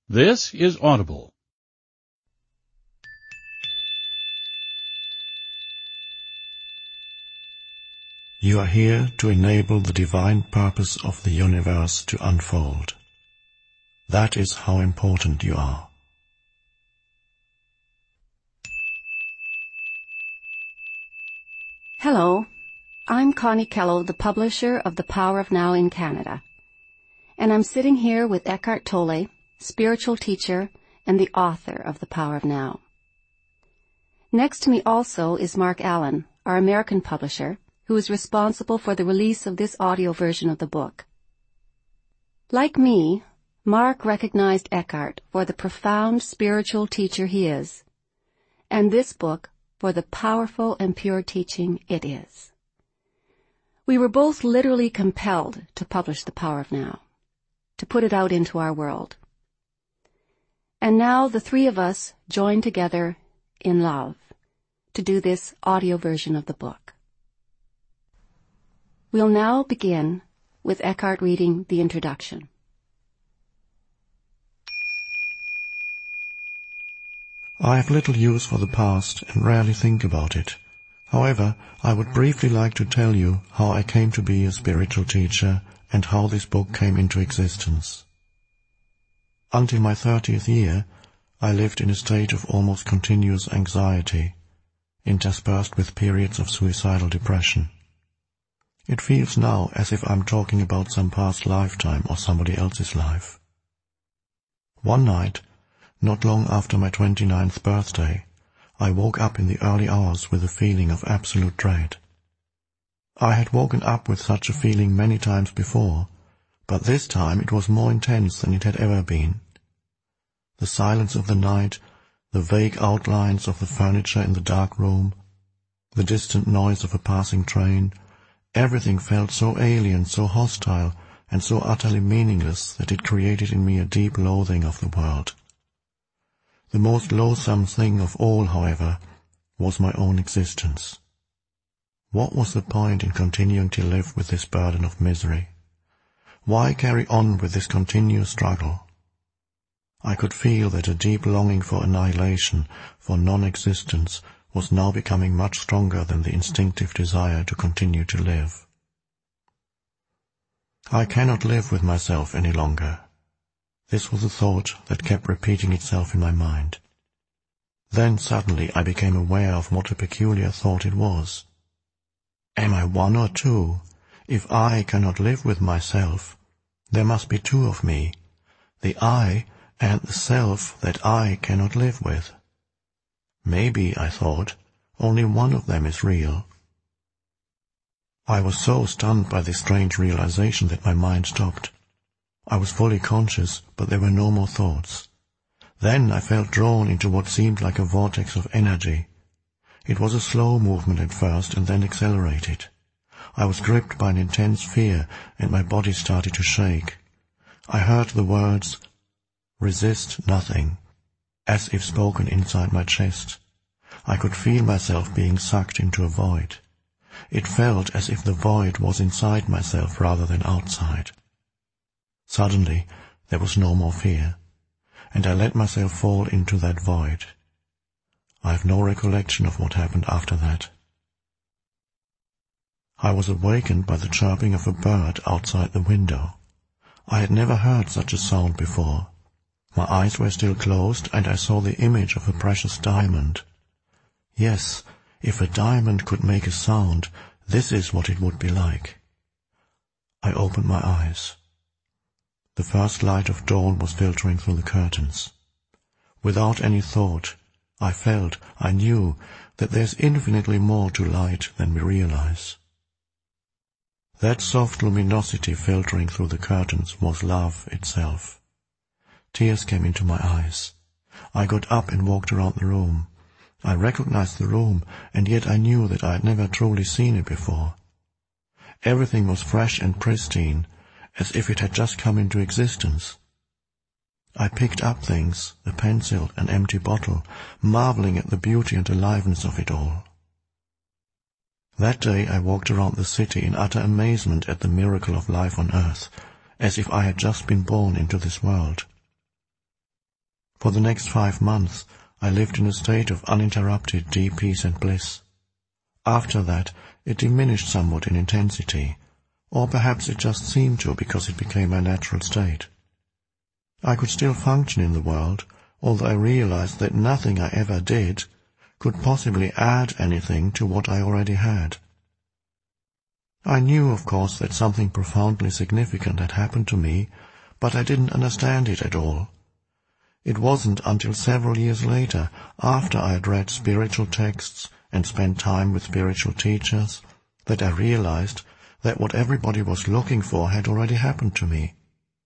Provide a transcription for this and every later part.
This is Audible. You are here to enable the divine purpose of the universe to unfold. That is how important you are. Hello, I'm Connie Kello, the publisher of The Power of Now in Canada. And I'm sitting here with Eckhart Tolle, spiritual teacher and the author of The Power of Now. Next to me also is Mark Allen, our American publisher, who is responsible for the release of this audio version of the book. Like me, Mark recognized Eckhart for the profound spiritual teacher he is, and this book for the powerful and pure teaching it is. We were both literally compelled to publish The Power of Now, to put it out into our world. And now the three of us join together in love to do this audio version of the book. We'll now begin with Eckhart reading the introduction. I have little use for the past and rarely think about it. However, I would briefly like to tell you how I came to be a spiritual teacher and how this book came into existence. Until my 30th year, I lived in a state of almost continuous anxiety, interspersed with periods of suicidal depression. It feels now as if I'm talking about some past lifetime or somebody else's life. One night, not long after my 29th birthday, I woke up in the early hours with a feeling of absolute dread. I had woken up with such a feeling many times before, but this time it was more intense than it had ever been. The silence of the night, the vague outlines of the furniture in the dark room, the distant noise of a passing train, everything felt so alien, so hostile, and so utterly meaningless that it created in me a deep loathing of the world. The most loathsome thing of all, however, was my own existence. What was the point in continuing to live with this burden of misery? Why carry on with this continuous struggle? I could feel that a deep longing for annihilation, for non-existence, was now becoming much stronger than the instinctive desire to continue to live. I cannot live with myself any longer. This was a thought that kept repeating itself in my mind. Then suddenly I became aware of what a peculiar thought it was. Am I one or two? If I cannot live with myself, there must be two of me, the I and the self that I cannot live with. Maybe, I thought, only one of them is real. I was so stunned by this strange realization that my mind stopped. I was fully conscious, but there were no more thoughts. Then I felt drawn into what seemed like a vortex of energy. It was a slow movement at first and then accelerated. I was gripped by an intense fear and my body started to shake. I heard the words, "Resist nothing," as if spoken inside my chest. I could feel myself being sucked into a void. It felt as if the void was inside myself rather than outside. Suddenly, there was no more fear, and I let myself fall into that void. I have no recollection of what happened after that. I was awakened by the chirping of a bird outside the window. I had never heard such a sound before. My eyes were still closed, and I saw the image of a precious diamond. Yes, if a diamond could make a sound, this is what it would be like. I opened my eyes. The first light of dawn was filtering through the curtains. Without any thought, I knew that there's infinitely more to light than we realize. That soft luminosity filtering through the curtains was love itself. Tears came into my eyes. I got up and walked around the room. I recognized the room, and yet I knew that I had never truly seen it before. Everything was fresh and pristine, as if it had just come into existence. I picked up things, a pencil, an empty bottle, marveling at the beauty and aliveness of it all. That day I walked around the city in utter amazement at the miracle of life on earth, as if I had just been born into this world. For the next 5 months, I lived in a state of uninterrupted deep peace and bliss. After that, it diminished somewhat in intensity, or perhaps it just seemed to because it became my natural state. I could still function in the world, although I realized that nothing I ever did could possibly add anything to what I already had. I knew, of course, that something profoundly significant had happened to me, but I didn't understand it at all. It wasn't until several years later, after I had read spiritual texts and spent time with spiritual teachers, that I realized that what everybody was looking for had already happened to me.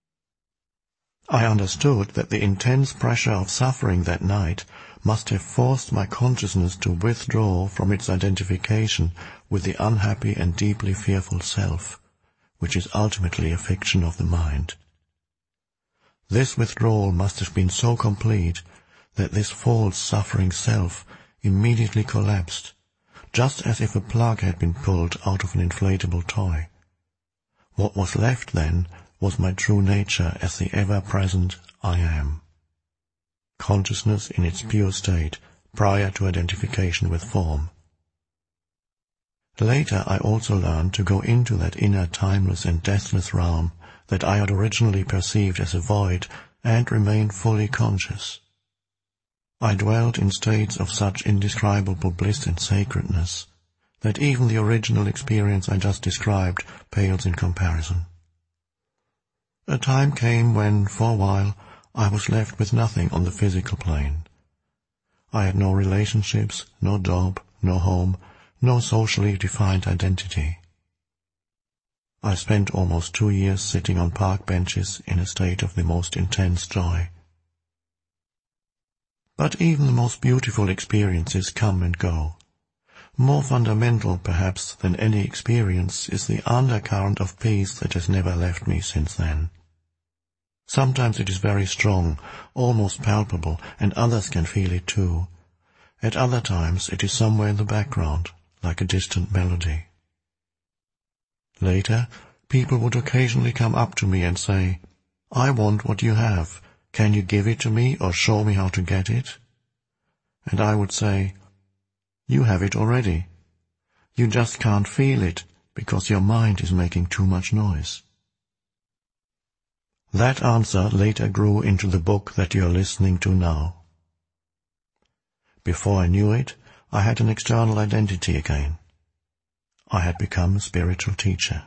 I understood that the intense pressure of suffering that night must have forced my consciousness to withdraw from its identification with the unhappy and deeply fearful self, which is ultimately a fiction of the mind. This withdrawal must have been so complete that this false suffering self immediately collapsed, just as if a plug had been pulled out of an inflatable toy. What was left then was my true nature as the ever-present I am. Consciousness in its pure state, prior to identification with form. Later I also learned to go into that inner timeless and deathless realm that I had originally perceived as a void and remain fully conscious. I dwelt in states of such indescribable bliss and sacredness that even the original experience I just described pales in comparison. A time came when, for a while, I was left with nothing on the physical plane. I had no relationships, no job, no home, no socially defined identity. I spent almost 2 years sitting on park benches in a state of the most intense joy. But even the most beautiful experiences come and go. More fundamental, perhaps, than any experience is the undercurrent of peace that has never left me since then. Sometimes it is very strong, almost palpable, and others can feel it too. At other times it is somewhere in the background, like a distant melody. Later, people would occasionally come up to me and say, "I want what you have. Can you give it to me or show me how to get it?" And I would say, "You have it already. You just can't feel it because your mind is making too much noise." That answer later grew into the book that you are listening to now. Before I knew it, I had an external identity again. I had become a spiritual teacher.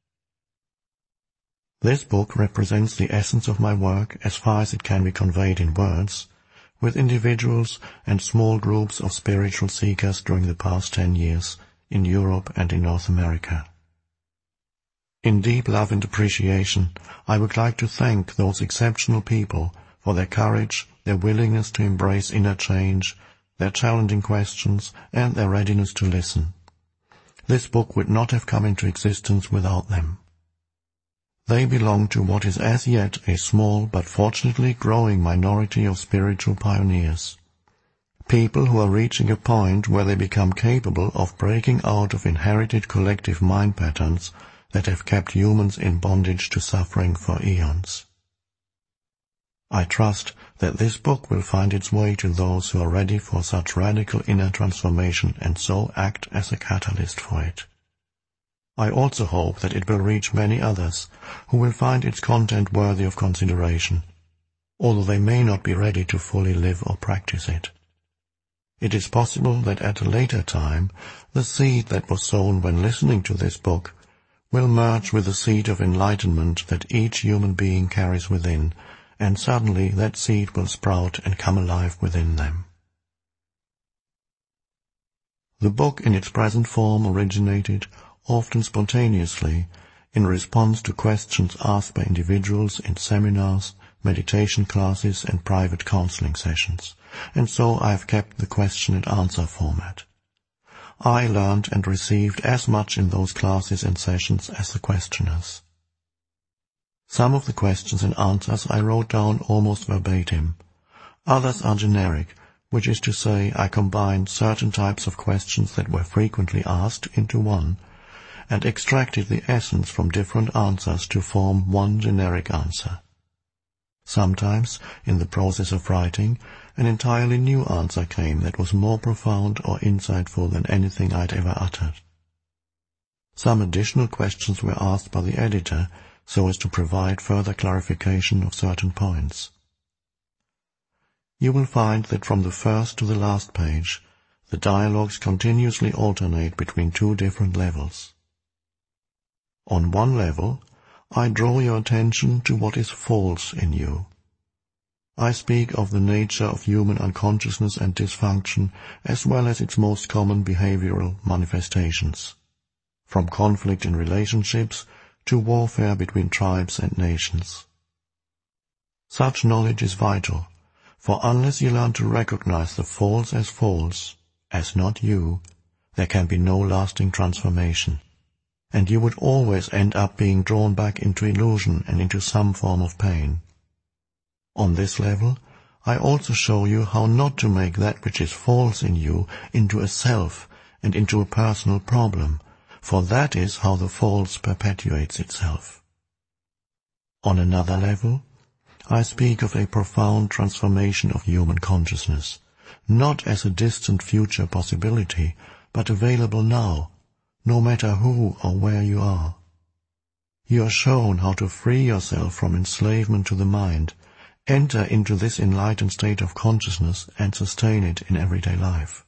This book represents the essence of my work as far as it can be conveyed in words, with individuals and small groups of spiritual seekers during the past 10 years in Europe and in North America. In deep love and appreciation, I would like to thank those exceptional people for their courage, their willingness to embrace inner change, their challenging questions, and their readiness to listen. This book would not have come into existence without them. They belong to what is as yet a small but fortunately growing minority of spiritual pioneers. People who are reaching a point where they become capable of breaking out of inherited collective mind patterns that have kept humans in bondage to suffering for eons. I trust that this book will find its way to those who are ready for such radical inner transformation and so act as a catalyst for it. I also hope that it will reach many others who will find its content worthy of consideration, although they may not be ready to fully live or practice it. It is possible that at a later time, the seed that was sown when listening to this book will merge with the seed of enlightenment that each human being carries within, and suddenly that seed will sprout and come alive within them. The book in its present form originated, often spontaneously, in response to questions asked by individuals in seminars, meditation classes, and private counseling sessions, and so I have kept the question and answer format. I learned and received as much in those classes and sessions as the questioners. Some of the questions and answers I wrote down almost verbatim. Others are generic, which is to say I combined certain types of questions that were frequently asked into one, and extracted the essence from different answers to form one generic answer. Sometimes, in the process of writing, an entirely new answer came that was more profound or insightful than anything I'd ever uttered. Some additional questions were asked by the editor so as to provide further clarification of certain points. You will find that from the first to the last page, the dialogues continuously alternate between two different levels. On one level, I draw your attention to what is false in you. I speak of the nature of human unconsciousness and dysfunction as well as its most common behavioral manifestations, from conflict in relationships to warfare between tribes and nations. Such knowledge is vital, for unless you learn to recognize the false, as not you, there can be no lasting transformation, and you would always end up being drawn back into illusion and into some form of pain. On this level, I also show you how not to make that which is false in you into a self and into a personal problem, for that is how the false perpetuates itself. On another level, I speak of a profound transformation of human consciousness, not as a distant future possibility, but available now, no matter who or where you are. You are shown how to free yourself from enslavement to the mind, enter into this enlightened state of consciousness and sustain it in everyday life.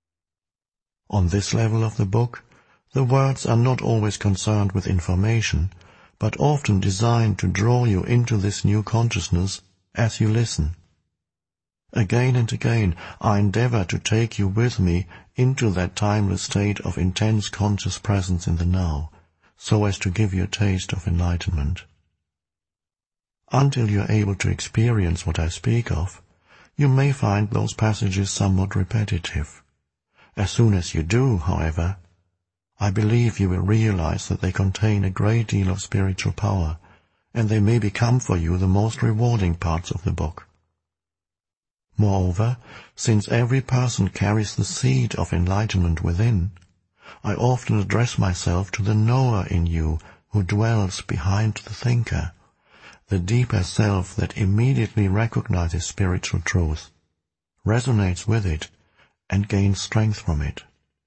On this level of the book, the words are not always concerned with information, but often designed to draw you into this new consciousness as you listen. Again and again, I endeavor to take you with me into that timeless state of intense conscious presence in the now, so as to give you a taste of enlightenment. Until you are able to experience what I speak of, you may find those passages somewhat repetitive. As soon as you do, however, I believe you will realize that they contain a great deal of spiritual power, and they may become for you the most rewarding parts of the book. Moreover, since every person carries the seed of enlightenment within, I often address myself to the knower in you who dwells behind the thinker, the deeper self that immediately recognizes spiritual truth, resonates with it, and gains strength from it.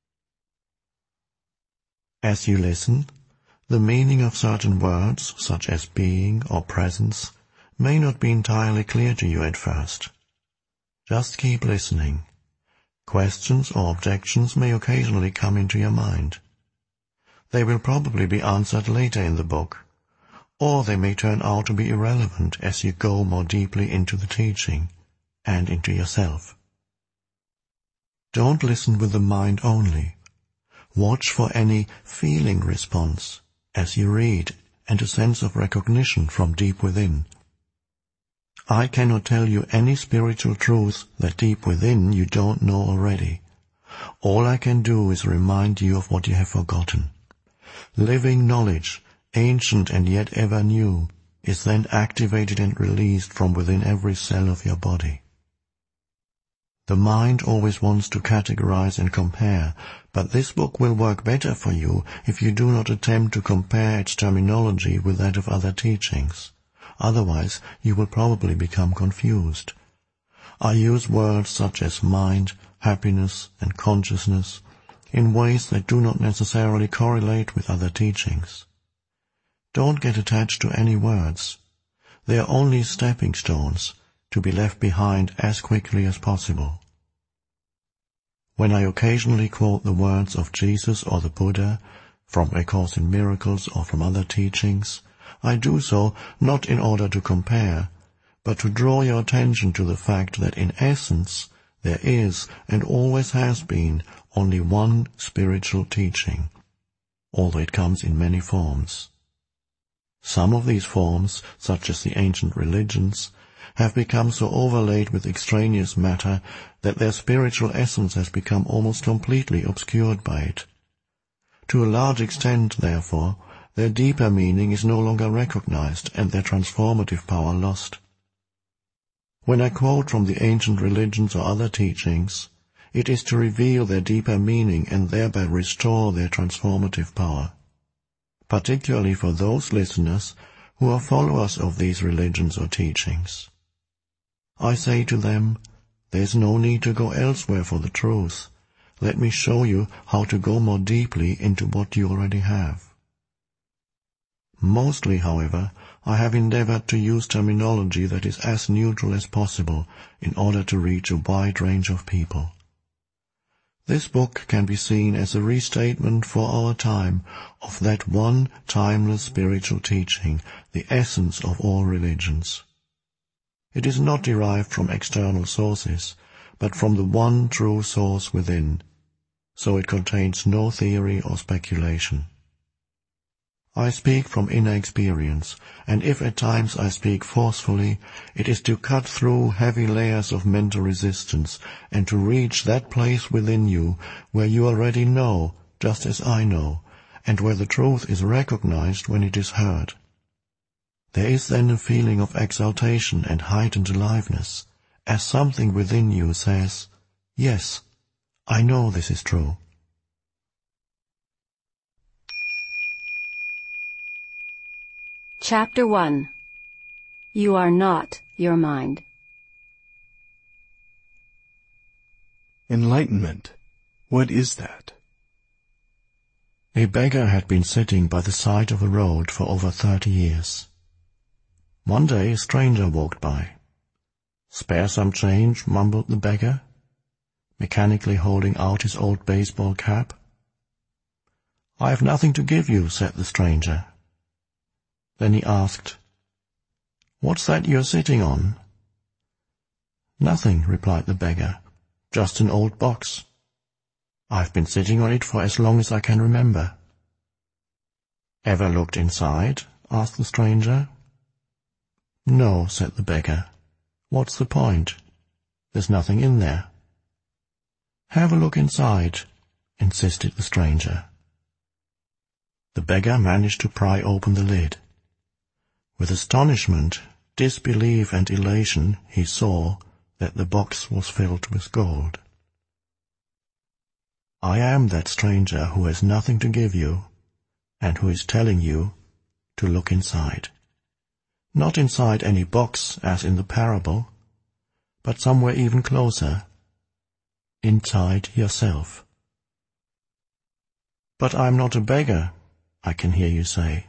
As you listen, the meaning of certain words, such as being or presence, may not be entirely clear to you at first. Just keep listening. Questions or objections may occasionally come into your mind. They will probably be answered later in the book, or they may turn out to be irrelevant as you go more deeply into the teaching and into yourself. Don't listen with the mind only. Watch for any feeling response as you read and a sense of recognition from deep within. I cannot tell you any spiritual truth that deep within you don't know already. All I can do is remind you of what you have forgotten. Living knowledge, ancient and yet ever new, is then activated and released from within every cell of your body. The mind always wants to categorize and compare, but this book will work better for you if you do not attempt to compare its terminology with that of other teachings. Otherwise, you will probably become confused. I use words such as mind, happiness, and consciousness in ways that do not necessarily correlate with other teachings. Don't get attached to any words. They are only stepping stones to be left behind as quickly as possible. When I occasionally quote the words of Jesus or the Buddha, from A Course in Miracles or from other teachings, I do so not in order to compare, but to draw your attention to the fact that in essence there is and always has been only one spiritual teaching, although it comes in many forms. Some of these forms, such as the ancient religions, have become so overlaid with extraneous matter that their spiritual essence has become almost completely obscured by it. To a large extent, therefore, their deeper meaning is no longer recognized and their transformative power lost. When I quote from the ancient religions or other teachings, it is to reveal their deeper meaning and thereby restore their transformative power, particularly for those listeners who are followers of these religions or teachings. I say to them, there's no need to go elsewhere for the truth. Let me show you how to go more deeply into what you already have. Mostly, however, I have endeavored to use terminology that is as neutral as possible in order to reach a wide range of people. This book can be seen as a restatement for our time of that one timeless spiritual teaching, the essence of all religions. It is not derived from external sources, but from the one true source within, so it contains no theory or speculation. I speak from inner experience, and if at times I speak forcefully, it is to cut through heavy layers of mental resistance and to reach that place within you where you already know, just as I know, and where the truth is recognized when it is heard. There is then a feeling of exaltation and heightened aliveness, as something within you says, "Yes, I know this is true." Chapter 1. You are not your mind. Enlightenment. What is that? A beggar had been sitting by the side of a road for over 30 years. One day a stranger walked by. "Spare some change," mumbled the beggar, mechanically holding out his old baseball cap. "I have nothing to give you," said the stranger. Then he asked, "What's that you're sitting on?" "Nothing," replied the beggar, "just an old box. I've been sitting on it for as long as I can remember." "Ever looked inside?" asked the stranger. "No," said the beggar. "What's the point? There's nothing in there." "Have a look inside," insisted the stranger. The beggar managed to pry open the lid. With astonishment, disbelief, and elation, he saw that the box was filled with gold. I am that stranger who has nothing to give you, and who is telling you to look inside. Not inside any box, as in the parable, but somewhere even closer, inside yourself. "But I'm not a beggar," I can hear you say.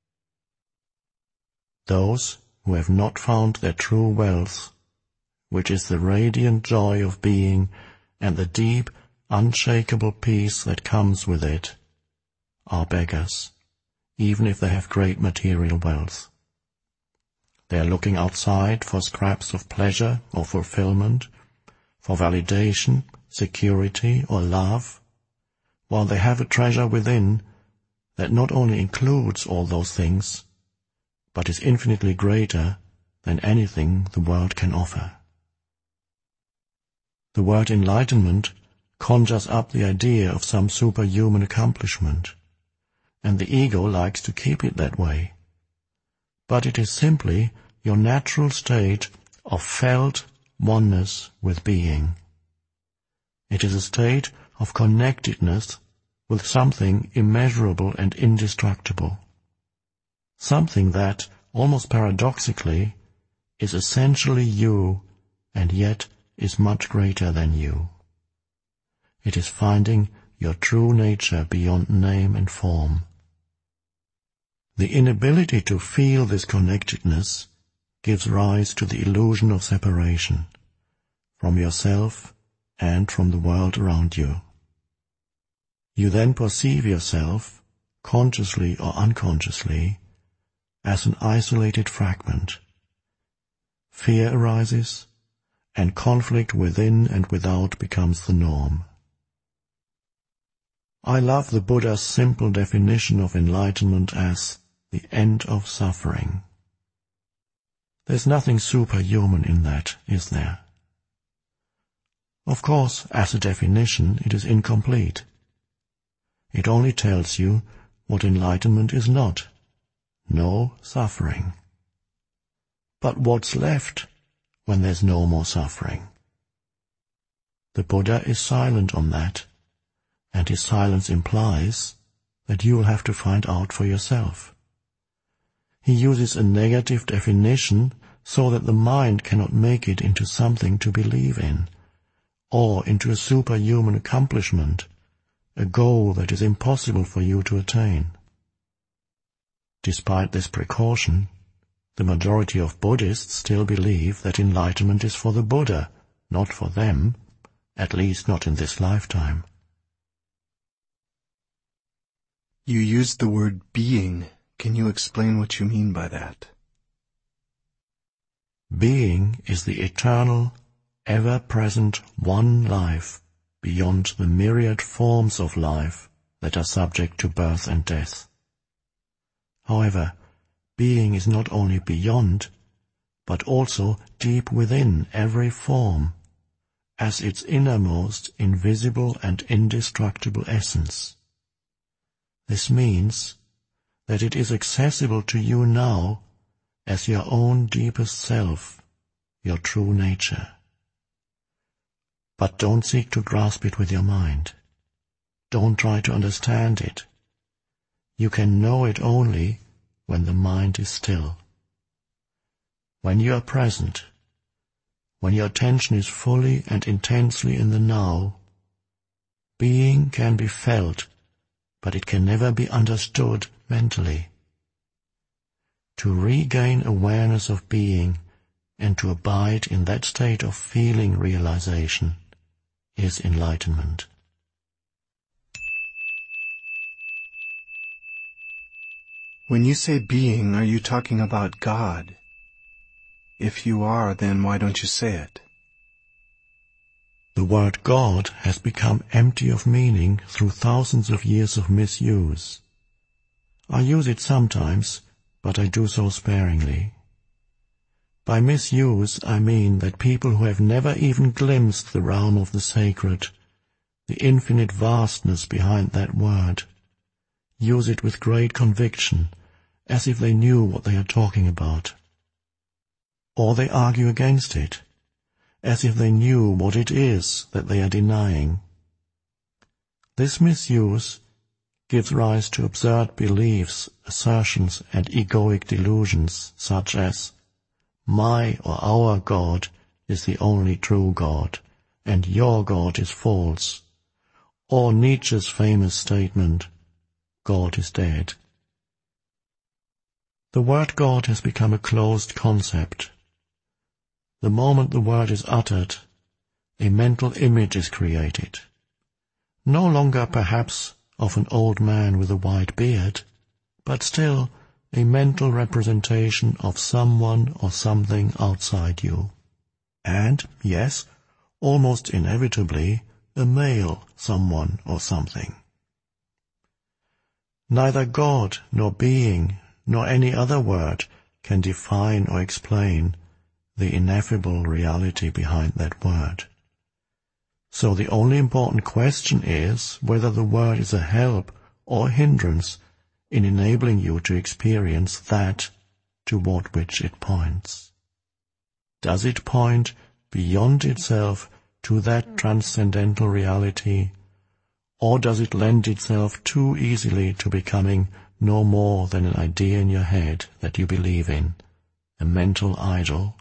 Those who have not found their true wealth, which is the radiant joy of being and the deep, unshakable peace that comes with it, are beggars, even if they have great material wealth. They are looking outside for scraps of pleasure or fulfillment, for validation, security, or love, while they have a treasure within that not only includes all those things, but is infinitely greater than anything the world can offer. The word enlightenment conjures up the idea of some superhuman accomplishment, and the ego likes to keep it that way. But it is simply your natural state of felt oneness with being. It is a state of connectedness with something immeasurable and indestructible. Something that, almost paradoxically, is essentially you and yet is much greater than you. It is finding your true nature beyond name and form. The inability to feel this connectedness gives rise to the illusion of separation from yourself and from the world around you. You then perceive yourself, consciously or unconsciously, as an isolated fragment. Fear arises, and conflict within and without becomes the norm. I love the Buddha's simple definition of enlightenment as the end of suffering. There's nothing superhuman in that, is there? Of course, as a definition, it is incomplete. It only tells you what enlightenment is not. No suffering. But what's left when there's no more suffering? The Buddha is silent on that, and his silence implies that you will have to find out for yourself. He uses a negative definition so that the mind cannot make it into something to believe in, or into a superhuman accomplishment, a goal that is impossible for you to attain. Despite this precaution, the majority of Buddhists still believe that enlightenment is for the Buddha, not for them, at least not in this lifetime. You used the word being. Can you explain what you mean by that? Being is the eternal, ever-present one life beyond the myriad forms of life that are subject to birth and death. However, being is not only beyond, but also deep within every form, as its innermost, invisible and indestructible essence. This means that it is accessible to you now as your own deepest self, your true nature. But don't seek to grasp it with your mind. Don't try to understand it. You can know it only when the mind is still. When you are present, when your attention is fully and intensely in the now, being can be felt, but it can never be understood mentally. To regain awareness of being and to abide in that state of feeling realization is enlightenment. When you say being, are you talking about God? If you are, then why don't you say it? The word God has become empty of meaning through thousands of years of misuse. I use it sometimes, but I do so sparingly. By misuse, I mean that people who have never even glimpsed the realm of the sacred, the infinite vastness behind that word, use it with great conviction, as if they knew what they are talking about. Or they argue against it, as if they knew what it is that they are denying. This misuse gives rise to absurd beliefs, assertions, and egoic delusions, such as, my or our God is the only true God, and your God is false, or Nietzsche's famous statement, God is dead. The word God has become a closed concept. The moment the word is uttered, a mental image is created. No longer perhaps of an old man with a white beard, but still a mental representation of someone or something outside you. And, yes, almost inevitably, a male someone or something. Neither God nor being nor any other word can define or explain the ineffable reality behind that word. So the only important question is whether the word is a help or a hindrance in enabling you to experience that toward which it points. Does it point beyond itself to that transcendental reality, or does it lend itself too easily to becoming no more than an idea in your head that you believe in, a mental idol?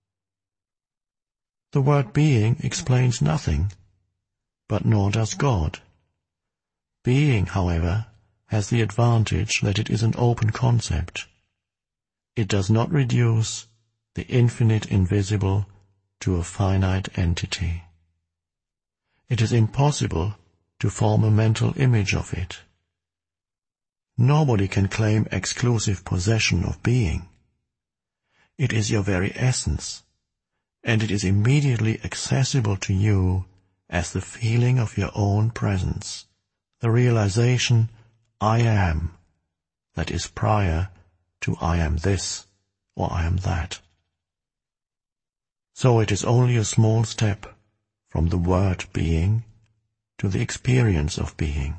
The word being explains nothing, but nor does God. Being, however, has the advantage that it is an open concept. It does not reduce the infinite invisible to a finite entity. It is impossible to form a mental image of it. Nobody can claim exclusive possession of being. It is your very essence, and it is immediately accessible to you as the feeling of your own presence, the realization, I am, that is prior to I am this or I am that. So it is only a small step from the word being to the experience of being.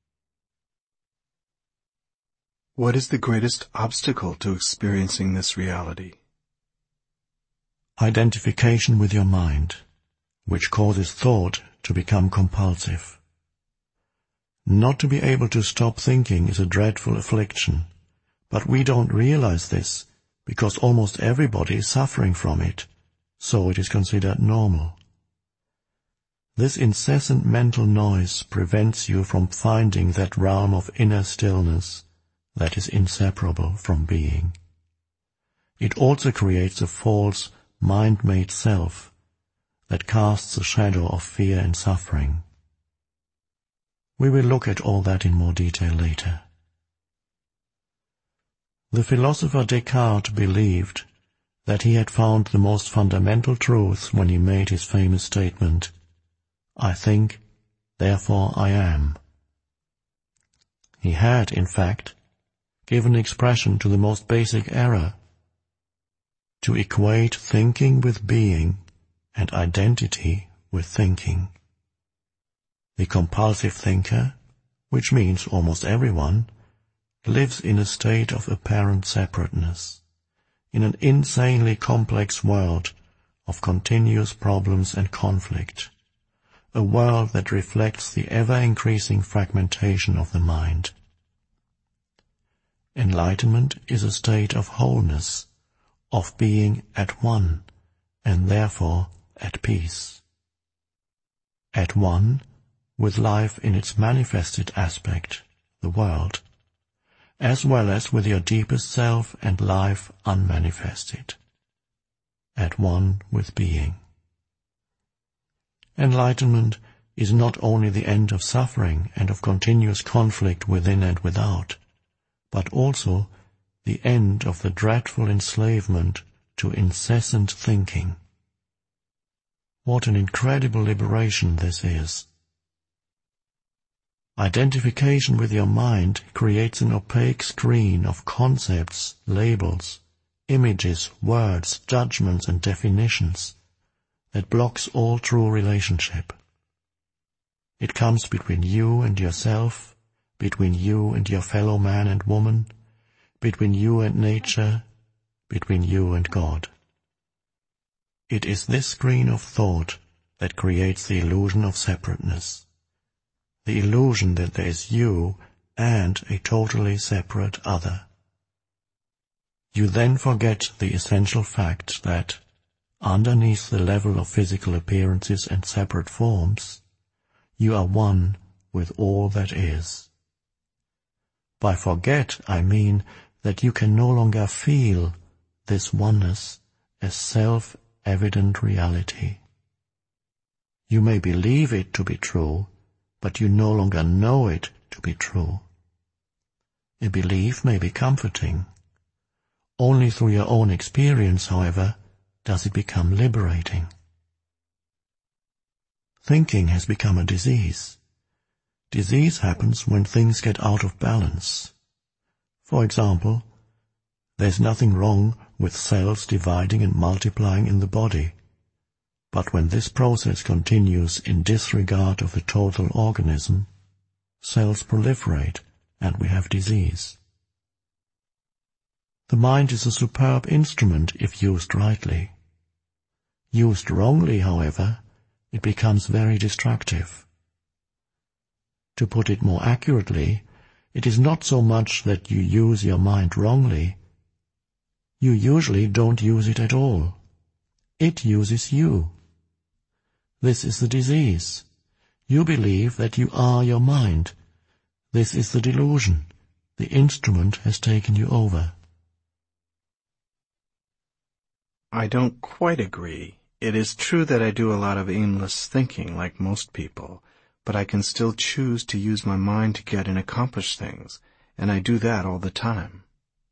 What is the greatest obstacle to experiencing this reality? Identification with your mind, which causes thought to become compulsive. Not to be able to stop thinking is a dreadful affliction, But we don't realize this because almost everybody is suffering from it, so it is considered normal. This incessant mental noise prevents you from finding that realm of inner stillness that is inseparable from being. It also creates a false, mind-made self that casts a shadow of fear and suffering. We will look at all that in more detail later. The philosopher Descartes believed that he had found the most fundamental truth when he made his famous statement, "I think, therefore I am." He had, in fact, given expression to the most basic error, to equate thinking with being and identity with thinking. The compulsive thinker, which means almost everyone, lives in a state of apparent separateness, in an insanely complex world of continuous problems and conflict, a world that reflects the ever-increasing fragmentation of the mind. Enlightenment is a state of wholeness, of being at one, and therefore at peace. At one with life in its manifested aspect, the world, as well as with your deepest self and life unmanifested. At one with being. Enlightenment is not only the end of suffering and of continuous conflict within and without, but also the end of the dreadful enslavement to incessant thinking. What an incredible liberation this is! Identification with your mind creates an opaque screen of concepts, labels, images, words, judgments and definitions that blocks all true relationship. It comes between you and yourself, between you and your fellow man and woman, between you and nature, between you and God. It is this screen of thought that creates the illusion of separateness, the illusion that there is you and a totally separate other. You then forget the essential fact that, underneath the level of physical appearances and separate forms, you are one with all that is. By forget, I mean that you can no longer feel this oneness as self-evident reality. You may believe it to be true, but you no longer know it to be true. A belief may be comforting. Only through your own experience, however, does it become liberating. Thinking has become a disease. Disease happens when things get out of balance. For example, there's nothing wrong with cells dividing and multiplying in the body. But when this process continues in disregard of the total organism, cells proliferate and we have disease. The mind is a superb instrument if used rightly. Used wrongly, however, it becomes very destructive. To put it more accurately, it is not so much that you use your mind wrongly. You usually don't use it at all. It uses you. This is the disease. You believe that you are your mind. This is the delusion. The instrument has taken you over. I don't quite agree. It is true that I do a lot of aimless thinking, like most people, but I can still choose to use my mind to get and accomplish things, and I do that all the time.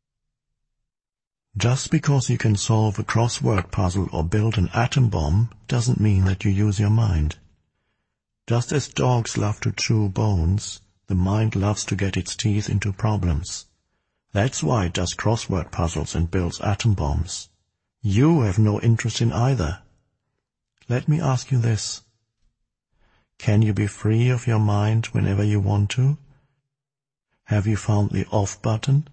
Just because you can solve a crossword puzzle or build an atom bomb doesn't mean that you use your mind. Just as dogs love to chew bones, the mind loves to get its teeth into problems. That's why it does crossword puzzles and builds atom bombs. You have no interest in either. Let me ask you this. Can you be free of your mind whenever you want to? Have you found the off button?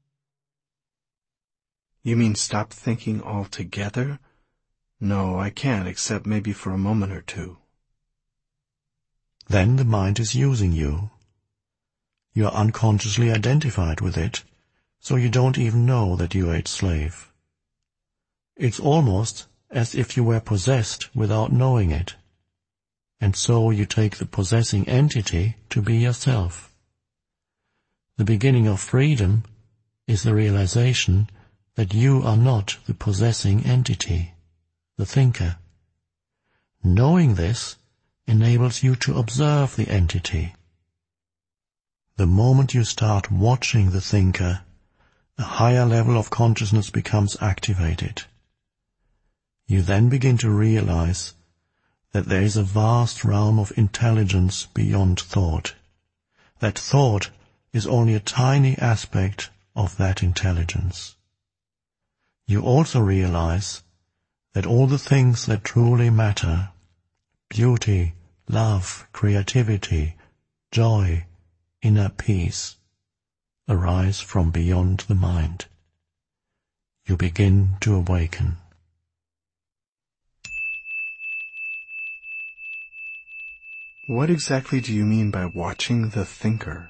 You mean stop thinking altogether? No, I can't, except maybe for a moment or two. Then the mind is using you. You are unconsciously identified with it, so you don't even know that you are its slave. It's almost as if you were possessed without knowing it, and so you take the possessing entity to be yourself. The beginning of freedom is the realization that you are not the possessing entity, the thinker. Knowing this enables you to observe the entity. The moment you start watching the thinker, a higher level of consciousness becomes activated. You then begin to realize that there is a vast realm of intelligence beyond thought, that thought is only a tiny aspect of that intelligence. You also realize that all the things that truly matter, beauty, love, creativity, joy, inner peace, arise from beyond the mind. You begin to awaken. What exactly do you mean by watching the thinker?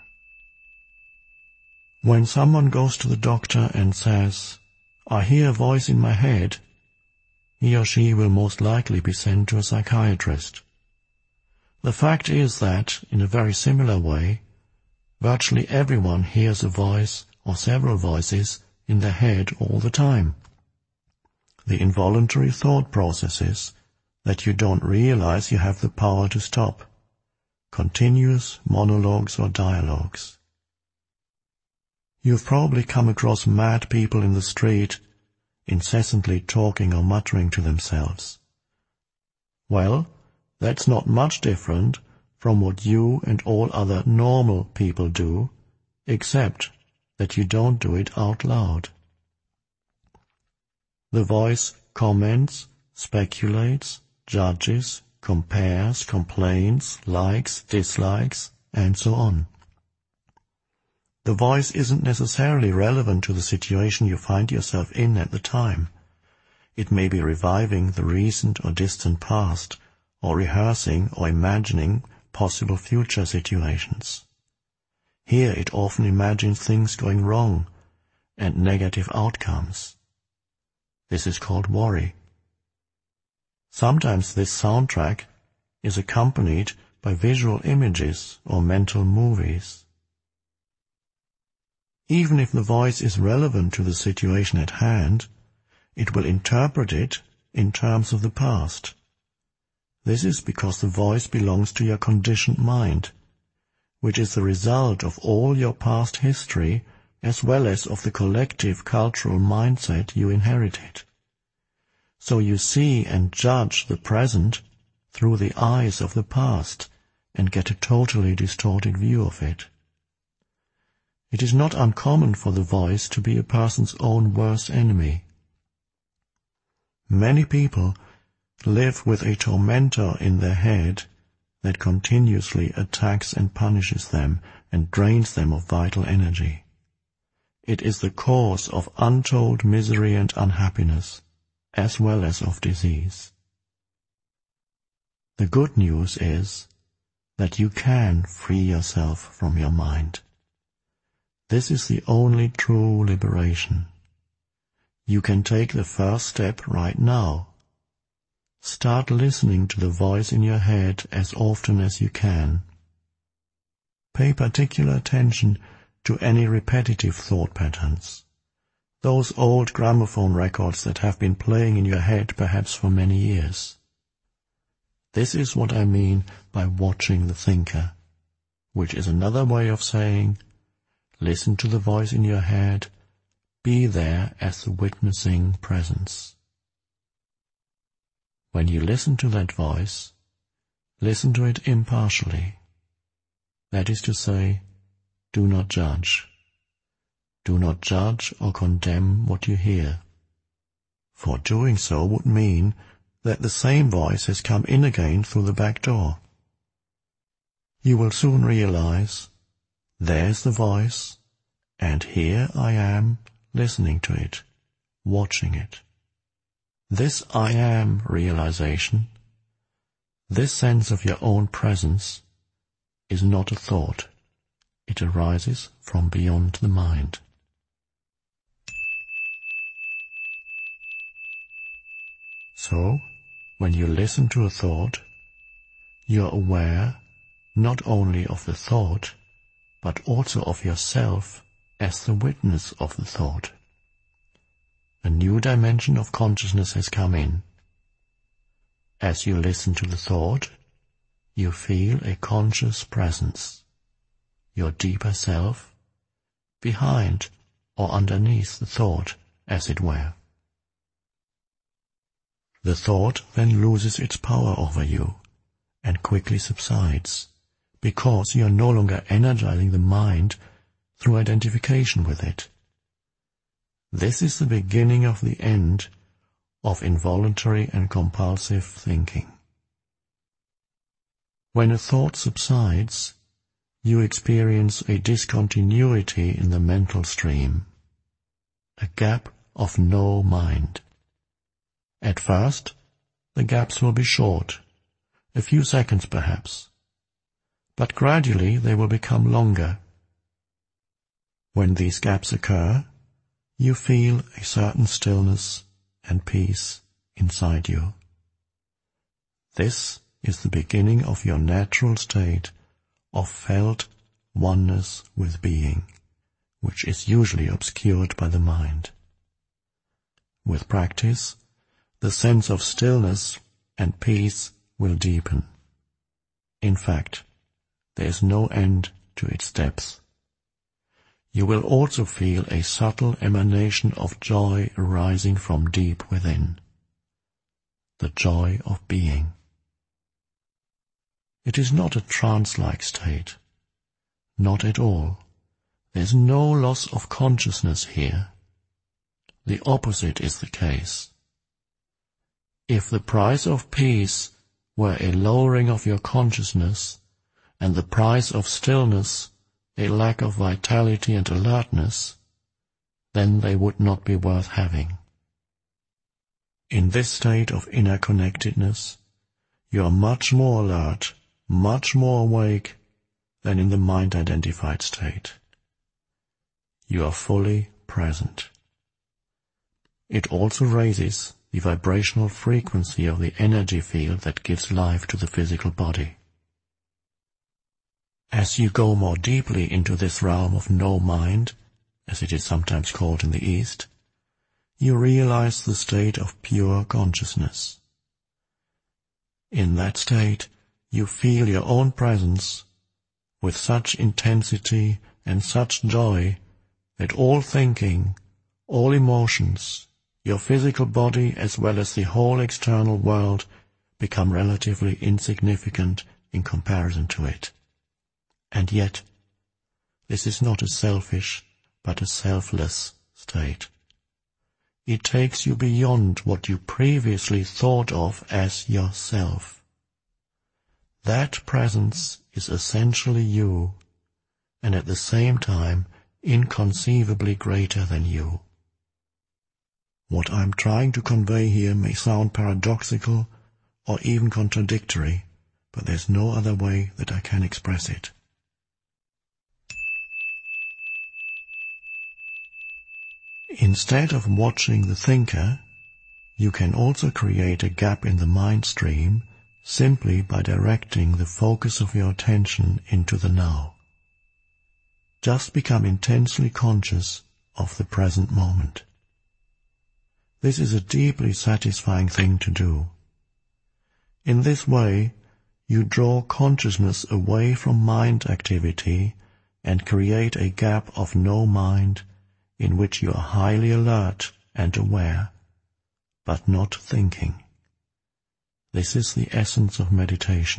When someone goes to the doctor and says, "I hear a voice in my head," he or she will most likely be sent to a psychiatrist. The fact is that, in a very similar way, virtually everyone hears a voice or several voices in their head all the time. The involuntary thought processes that you don't realize you have the power to stop. Continuous monologues or dialogues. You've probably come across mad people in the street, incessantly talking or muttering to themselves. Well, that's not much different from what you and all other normal people do, except that you don't do it out loud. The voice comments, speculates, judges, compares, complains, likes, dislikes, and so on. The voice isn't necessarily relevant to the situation you find yourself in at the time. It may be reviving the recent or distant past, or rehearsing or imagining possible future situations. Here it often imagines things going wrong and negative outcomes. This is called worry. Sometimes this soundtrack is accompanied by visual images or mental movies. Even if the voice is relevant to the situation at hand, it will interpret it in terms of the past. This is because the voice belongs to your conditioned mind, which is the result of all your past history as well as of the collective cultural mindset you inherited. So you see and judge the present through the eyes of the past and get a totally distorted view of it. It is not uncommon for the voice to be a person's own worst enemy. Many people live with a tormentor in their head that continuously attacks and punishes them and drains them of vital energy. It is the cause of untold misery and unhappiness, as well as of disease. The good news is that you can free yourself from your mind. This is the only true liberation. You can take the first step right now. Start listening to the voice in your head as often as you can. Pay particular attention to any repetitive thought patterns, those old gramophone records that have been playing in your head perhaps for many years. This is what I mean by watching the thinker, which is another way of saying, listen to the voice in your head, be there as the witnessing presence. When you listen to that voice, listen to it impartially. That is to say, do not judge. Do not judge or condemn what you hear, for doing so would mean that the same voice has come in again through the back door. You will soon realize, there's the voice, and here I am listening to it, watching it. This I am realization, this sense of your own presence, is not a thought. It arises from beyond the mind. So, when you listen to a thought, you're aware not only of the thought, but also of yourself as the witness of the thought. A new dimension of consciousness has come in. As you listen to the thought, you feel a conscious presence, your deeper self, behind or underneath the thought, as it were. The thought then loses its power over you and quickly subsides, because you are no longer energizing the mind through identification with it. This is the beginning of the end of involuntary and compulsive thinking. When a thought subsides, you experience a discontinuity in the mental stream, a gap of no mind. At first, the gaps will be short, a few seconds perhaps, but gradually they will become longer. When these gaps occur, you feel a certain stillness and peace inside you. This is the beginning of your natural state of felt oneness with being, which is usually obscured by the mind. With practice, the sense of stillness and peace will deepen. In fact, there is no end to its depth. You will also feel a subtle emanation of joy arising from deep within, the joy of being. It is not a trance-like state, not at all. There is no loss of consciousness here. The opposite is the case. If the price of peace were a lowering of your consciousness, and the price of stillness a lack of vitality and alertness, then they would not be worth having. In this state of inner connectedness, you are much more alert, much more awake than in the mind-identified state. You are fully present. It also raises the vibrational frequency of the energy field that gives life to the physical body. As you go more deeply into this realm of no mind, as it is sometimes called in the East, you realize the state of pure consciousness. In that state, you feel your own presence with such intensity and such joy that all thinking, all emotions, your physical body as well as the whole external world become relatively insignificant in comparison to it. And yet, this is not a selfish, but a selfless state. It takes you beyond what you previously thought of as yourself. That presence is essentially you, and at the same time inconceivably greater than you. What I'm trying to convey here may sound paradoxical or even contradictory, but there's no other way that I can express it. Instead of watching the thinker, you can also create a gap in the mind stream simply by directing the focus of your attention into the now. Just become intensely conscious of the present moment. This is a deeply satisfying thing to do. In this way, you draw consciousness away from mind activity and create a gap of no mind in which you are highly alert and aware, but not thinking. This is the essence of meditation.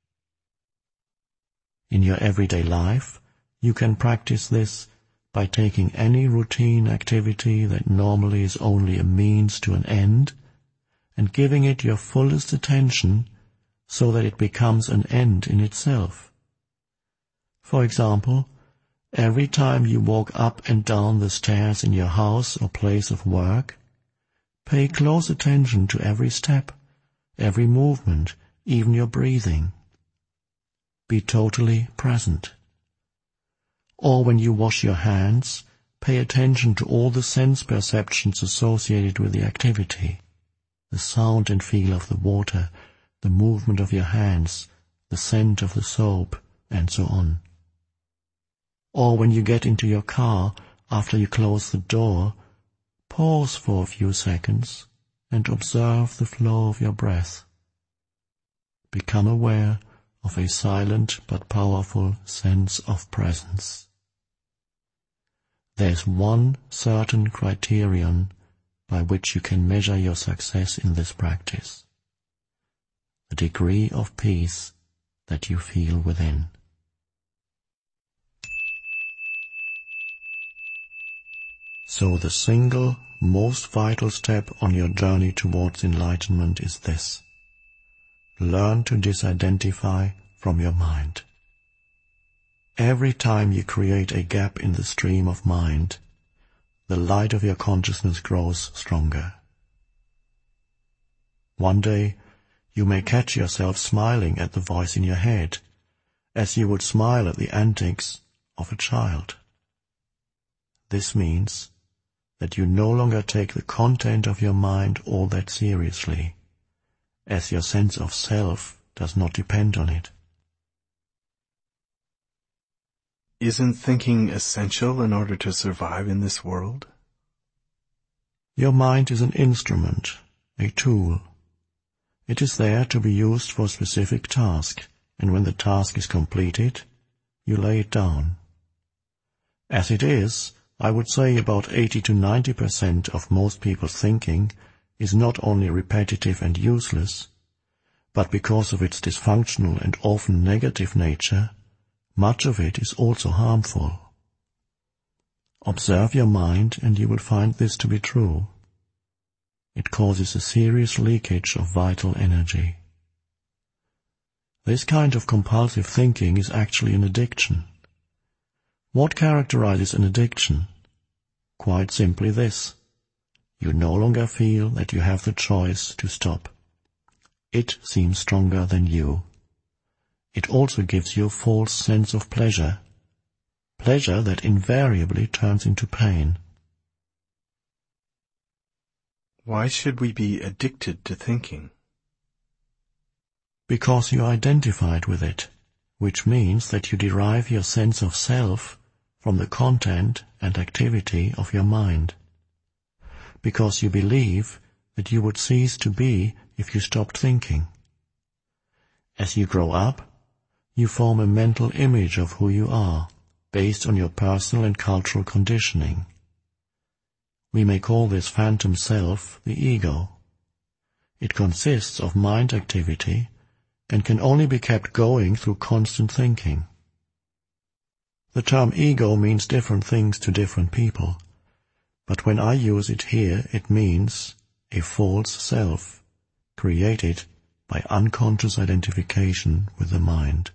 In your everyday life, you can practice this by taking any routine activity that normally is only a means to an end and giving it your fullest attention so that it becomes an end in itself. For example, every time you walk up and down the stairs in your house or place of work, pay close attention to every step, every movement, even your breathing. Be totally present. Or when you wash your hands, pay attention to all the sense perceptions associated with the activity. the sound and feel of the water, the movement of your hands, the scent of the soap, and so on. Or when you get into your car, after you close the door, pause for a few seconds and observe the flow of your breath. Become aware of a silent but powerful sense of presence. There's one certain criterion by which you can measure your success in this practice: the degree of peace that you feel within. So the single, most vital step on your journey towards enlightenment is this: learn to disidentify from your mind. Every time you create a gap in the stream of mind, the light of your consciousness grows stronger. One day, you may catch yourself smiling at the voice in your head, as you would smile at the antics of a child. This means that you no longer take the content of your mind all that seriously, as your sense of self does not depend on it. Isn't thinking essential in order to survive in this world? Your mind is an instrument, a tool. It is there to be used for a specific task, and when the task is completed, you lay it down. As it is, I would say about 80 to 90% of most people's thinking is not only repetitive and useless, but because of its dysfunctional and often negative nature, much of it is also harmful. Observe your mind and you will find this to be true. It causes a serious leakage of vital energy. This kind of compulsive thinking is actually an addiction. What characterizes an addiction? Quite simply this: you no longer feel that you have the choice to stop. It seems stronger than you. It also gives you a false sense of pleasure, pleasure that invariably turns into pain. Why should we be addicted to thinking? Because you identified with it, which means that you derive your sense of self from the content and activity of your mind. Because you believe that you would cease to be if you stopped thinking. As you grow up, you form a mental image of who you are, based on your personal and cultural conditioning. We may call this phantom self the ego. It consists of mind activity and can only be kept going through constant thinking. The term ego means different things to different people, but when I use it here, it means a false self, created by unconscious identification with the mind.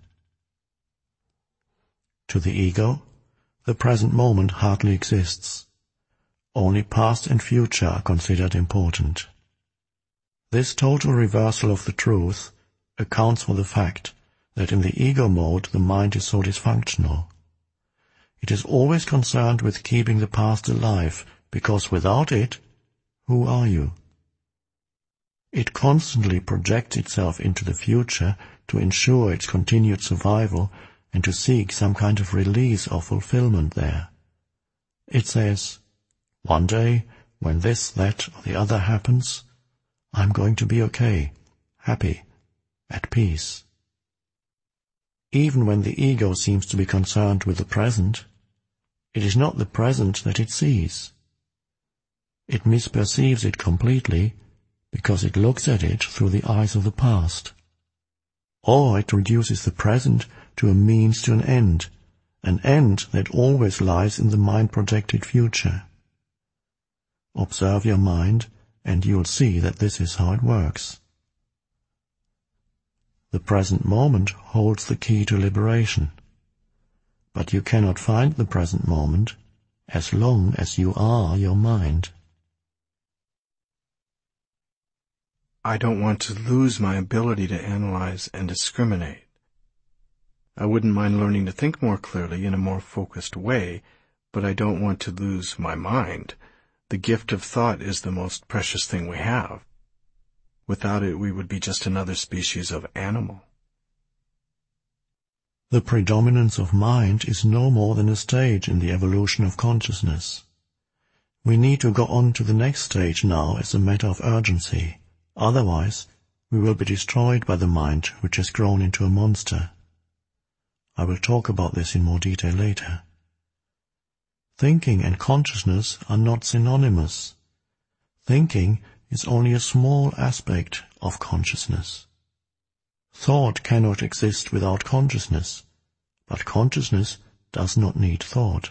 To the ego, the present moment hardly exists. Only past and future are considered important. This total reversal of the truth accounts for the fact that in the ego mode the mind is so dysfunctional. It is always concerned with keeping the past alive, because without it, who are you? It constantly projects itself into the future to ensure its continued survival and to seek some kind of release or fulfillment there. It says, one day, when this, that, or the other happens, I'm going to be okay, happy, at peace. Even when the ego seems to be concerned with the present, it is not the present that it sees. It misperceives it completely because it looks at it through the eyes of the past. Or it reduces the present to a means to an end that always lies in the mind-projected future. Observe your mind, and you'll see that this is how it works. The present moment holds the key to liberation, but you cannot find the present moment as long as you are your mind. I don't want to lose my ability to analyze and discriminate. I wouldn't mind learning to think more clearly in a more focused way, but I don't want to lose my mind. The gift of thought is the most precious thing we have. Without it, we would be just another species of animal. The predominance of mind is no more than a stage in the evolution of consciousness. We need to go on to the next stage now as a matter of urgency. Otherwise, we will be destroyed by the mind which has grown into a monster. I will talk about this in more detail later. Thinking and consciousness are not synonymous. Thinking is only a small aspect of consciousness. Thought cannot exist without consciousness, but consciousness does not need thought.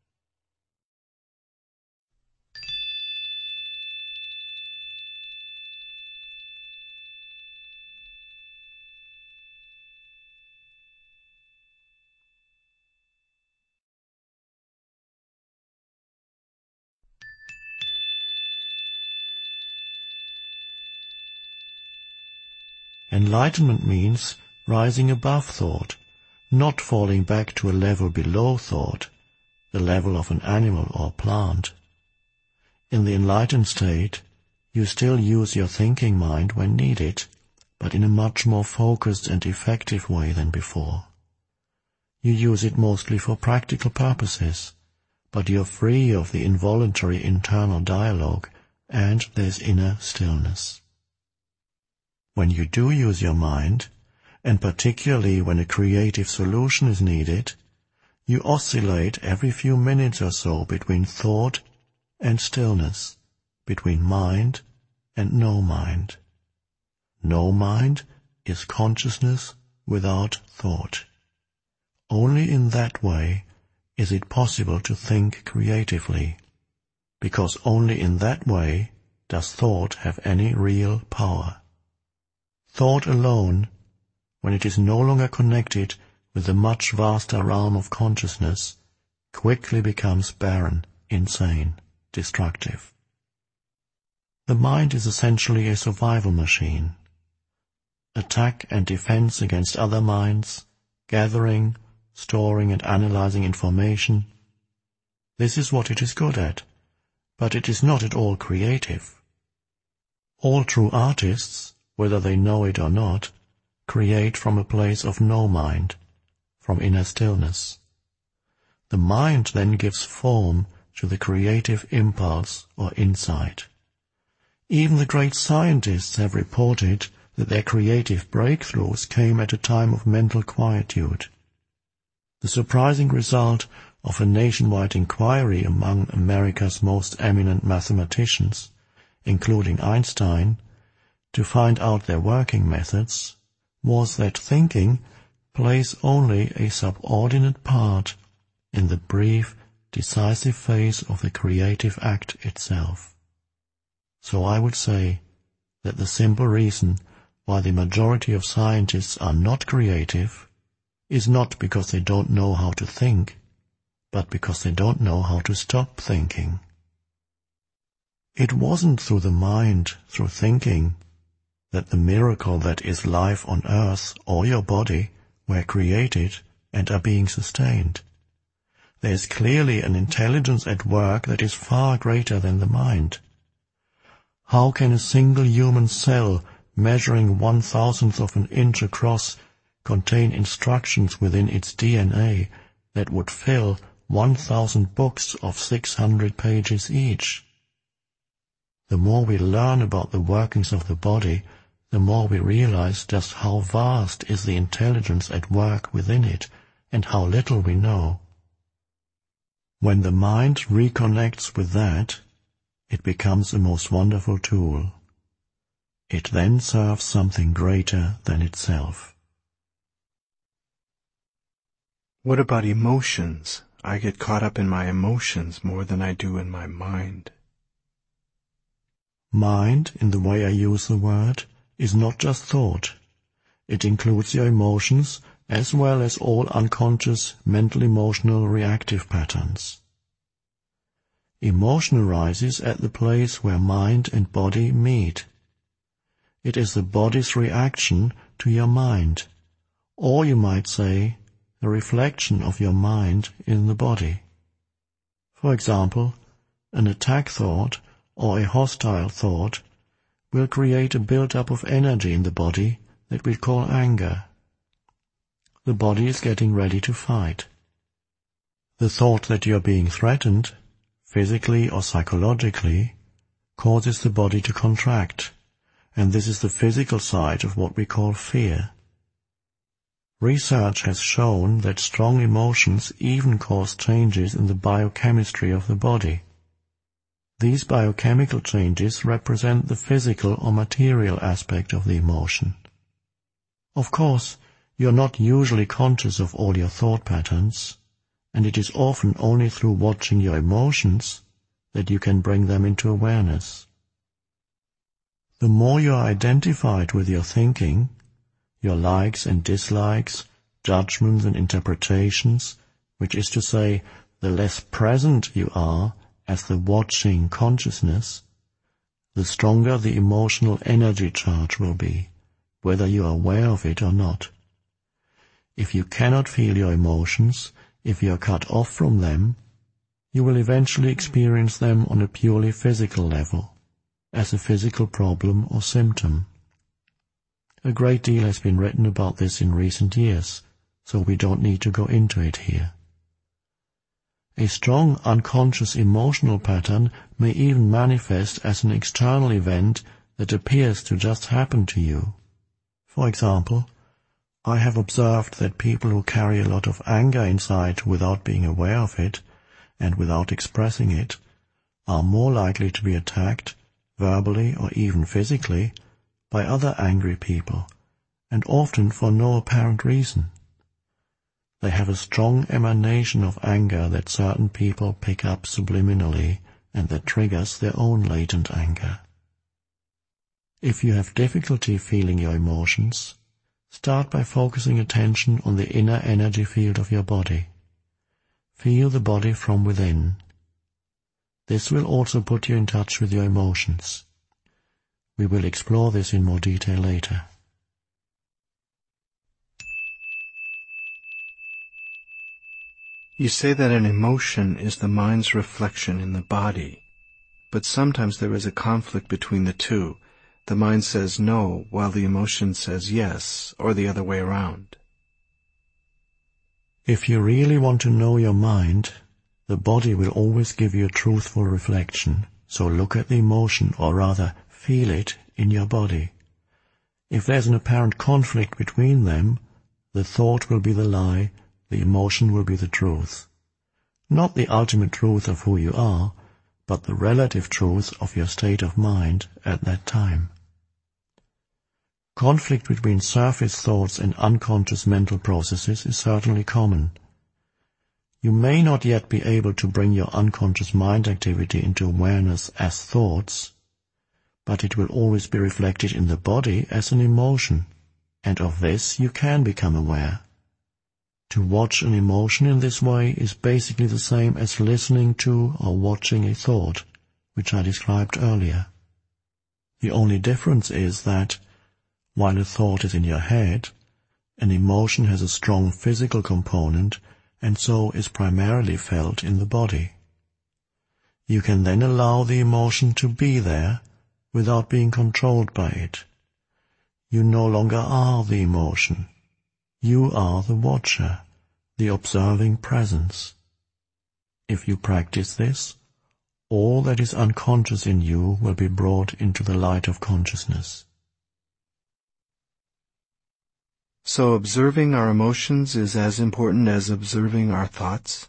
Enlightenment means rising above thought, not falling back to a level below thought, the level of an animal or plant. In the enlightened state, you still use your thinking mind when needed, but in a much more focused and effective way than before. You use it mostly for practical purposes, but you're free of the involuntary internal dialogue, and there's inner stillness. When you do use your mind, and particularly when a creative solution is needed, you oscillate every few minutes or so between thought and stillness, between mind and no mind. No mind is consciousness without thought. Only in that way is it possible to think creatively, because only in that way does thought have any real power. Thought alone, when it is no longer connected with the much vaster realm of consciousness, quickly becomes barren, insane, destructive. The mind is essentially a survival machine. Attack and defense against other minds, gathering, storing and analyzing information. This is what it is good at, but it is not at all creative. All true artists, whether they know it or not, create from a place of no mind, from inner stillness. The mind then gives form to the creative impulse or insight. Even the great scientists have reported that their creative breakthroughs came at a time of mental quietude. The surprising result of a nationwide inquiry among America's most eminent mathematicians, including Einstein, to find out their working methods, was that thinking plays only a subordinate part in the brief, decisive phase of the creative act itself. So I would say that the simple reason why the majority of scientists are not creative is not because they don't know how to think, but because they don't know how to stop thinking. It wasn't through the mind, through thinking, that the miracle that is life on earth or your body were created and are being sustained. There is clearly an intelligence at work that is far greater than the mind. How can a single human cell measuring 1/1000th of an inch across contain instructions within its DNA that would fill 1,000 books of 600 pages each? The more we learn about the workings of the body, the more we realize just how vast is the intelligence at work within it, and how little we know. When the mind reconnects with that, it becomes a most wonderful tool. It then serves something greater than itself. What about emotions? I get caught up in my emotions more than I do in my mind. Mind, in the way I use the word, is not just thought. It includes your emotions as well as all unconscious mental-emotional reactive patterns. Emotion arises at the place where mind and body meet. It is the body's reaction to your mind, or you might say, the reflection of your mind in the body. For example, an attack thought or a hostile thought will create a build-up of energy in the body that we call anger. The body is getting ready to fight. The thought that you are being threatened, physically or psychologically, causes the body to contract, and this is the physical side of what we call fear. Research has shown that strong emotions even cause changes in the biochemistry of the body. These biochemical changes represent the physical or material aspect of the emotion. Of course, you are not usually conscious of all your thought patterns, and it is often only through watching your emotions that you can bring them into awareness. The more you are identified with your thinking, your likes and dislikes, judgments and interpretations, which is to say, the less present you are as the watching consciousness, the stronger the emotional energy charge will be, whether you are aware of it or not. If you cannot feel your emotions, if you are cut off from them, you will eventually experience them on a purely physical level, as a physical problem or symptom. A great deal has been written about this in recent years, so we don't need to go into it here. A strong unconscious emotional pattern may even manifest as an external event that appears to just happen to you. For example, I have observed that people who carry a lot of anger inside without being aware of it and without expressing it are more likely to be attacked, verbally or even physically, by other angry people, and often for no apparent reason. They have a strong emanation of anger that certain people pick up subliminally and that triggers their own latent anger. If you have difficulty feeling your emotions, start by focusing attention on the inner energy field of your body. Feel the body from within. This will also put you in touch with your emotions. We will explore this in more detail later. You say that an emotion is the mind's reflection in the body, but sometimes there is a conflict between the two. The mind says no, while the emotion says yes, or the other way around. If you really want to know your mind, the body will always give you a truthful reflection, so look at the emotion, or rather, feel it in your body. If there's an apparent conflict between them, the thought will be the lie, the emotion will be the truth. Not the ultimate truth of who you are, but the relative truth of your state of mind at that time. Conflict between surface thoughts and unconscious mental processes is certainly common. You may not yet be able to bring your unconscious mind activity into awareness as thoughts, but it will always be reflected in the body as an emotion, and of this you can become aware. To watch an emotion in this way is basically the same as listening to or watching a thought, which I described earlier. The only difference is that, while a thought is in your head, an emotion has a strong physical component and so is primarily felt in the body. You can then allow the emotion to be there without being controlled by it. You no longer are the emotion. You are the watcher, the observing presence. If you practice this, all that is unconscious in you will be brought into the light of consciousness. So observing our emotions is as important as observing our thoughts?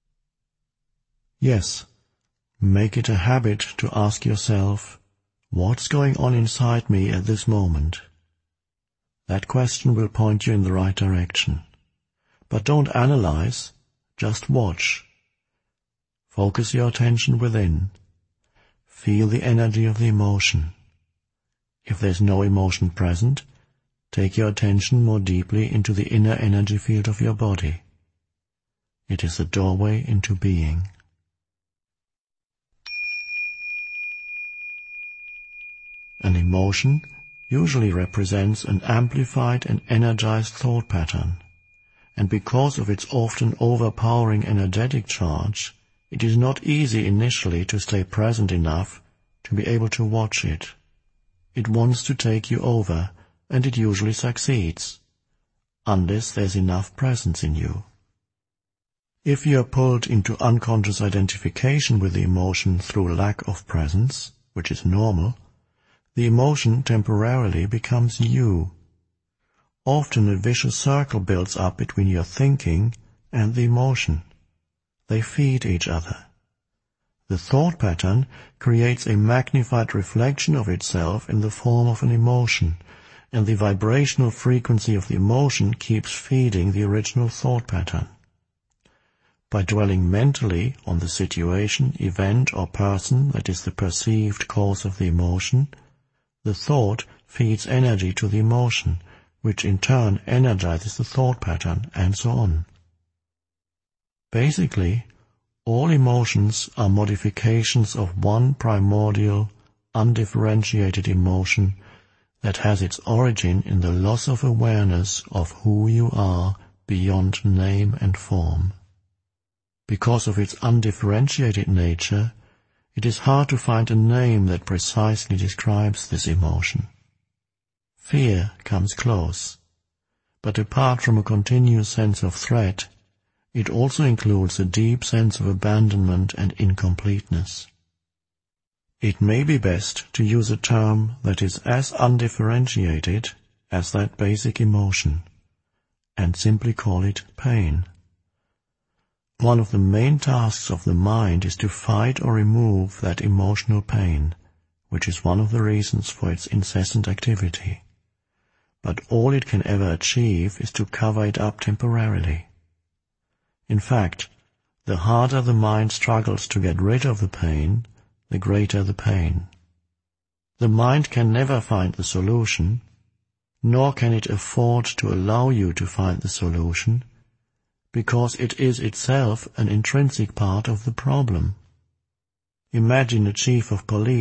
Yes. Make it a habit to ask yourself, what's going on inside me at this moment? That question will point you in the right direction. But don't analyze, just watch. Focus your attention within. Feel the energy of the emotion. If there's no emotion present, take your attention more deeply into the inner energy field of your body. It is the doorway into being. An emotion usually represents an amplified and energized thought pattern, and because of its often overpowering energetic charge, it is not easy initially to stay present enough to be able to watch it. It wants to take you over, and it usually succeeds, unless there's enough presence in you. If you are pulled into unconscious identification with the emotion through lack of presence, which is normal, the emotion temporarily becomes you. Often a vicious circle builds up between your thinking and the emotion. They feed each other. The thought pattern creates a magnified reflection of itself in the form of an emotion, and the vibrational frequency of the emotion keeps feeding the original thought pattern. By dwelling mentally on the situation, event, or person that is the perceived cause of the emotion, the thought feeds energy to the emotion, which in turn energizes the thought pattern, and so on. Basically, all emotions are modifications of one primordial, undifferentiated emotion that has its origin in the loss of awareness of who you are beyond name and form. Because of its undifferentiated nature, it is hard to find a name that precisely describes this emotion. Fear comes close, but apart from a continuous sense of threat, it also includes a deep sense of abandonment and incompleteness. It may be best to use a term that is as undifferentiated as that basic emotion, and simply call it pain. One of the main tasks of the mind is to fight or remove that emotional pain, which is one of the reasons for its incessant activity. But all it can ever achieve is to cover it up temporarily. In fact, the harder the mind struggles to get rid of the pain, the greater the pain. The mind can never find the solution, nor can it afford to allow you to find the solution, because it is itself an intrinsic part of the problem. Imagine a chief of police